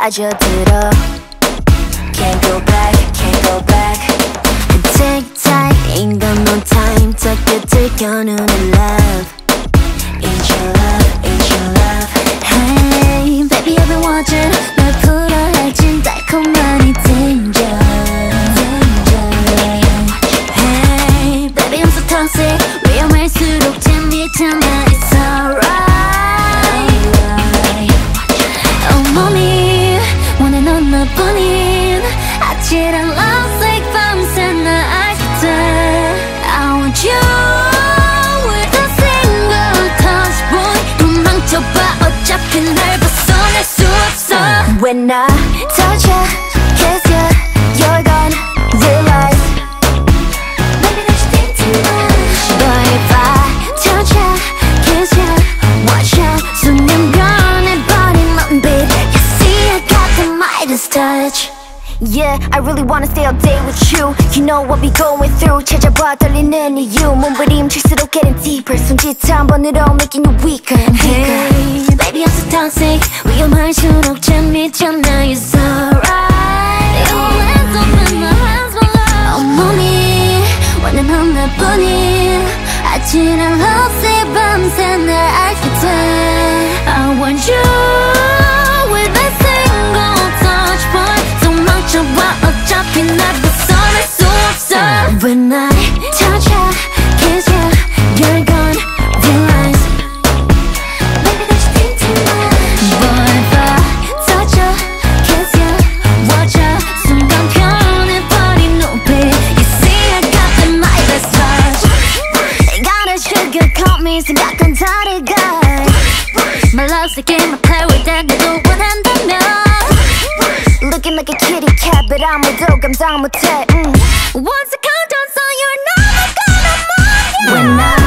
빠져들어. Can't go back, can't go back. Take time, ain't got no time. 저 끝을 겨누는 love. It's your love, it's your love. Hey, baby I've been watching. 널 풀어 할진 달콤하니 danger, danger. Hey, baby I'm so toxic. 위험할수록 재밌잖아. It's alright. 온몸이 원해 넌 너뿐인 아찔한 love like 밤새 날 알게 돼. I want you with a single touch boy. 도망쳐봐 어차피 날 벗어날 수 없어. When I touch you, kiss you, you're gone, realize maybe that you think too much. But if I touch you, kiss you, watch you 순간 변해버린 넌 babe. You see I got the Midas touch. Yeah, I really wanna stay all day with you. You know what we going through. 찾아봐 떨리는 이유. 몸부림칠수록 getting deeper. 손짓 한 번으로 making you weaker and weaker. Hey, baby I'm so toxic. 위험할수록 재밌잖아. It's alright. Your hands up in my hands, my love. 온몸이 원해 넌 나뿐인 아찔한 love 밤새 날 알게 돼. I want you with a single touch boy. 도망쳐봐 어차피 날 벗어날 수 없어. When I touch you, kiss you, you're gone, realize maybe that you think too much. But if I touch you, kiss you, watch you 순간 변해버린 눈빛. You see I got the Midas touch. Gotta sugarcoat me 생각한 다르게. My love's a game I play with that 너도 원한다면. Looking like a kitty cat, but 아무도 감당 못해. Once I count down, so you're never gonna mind. When I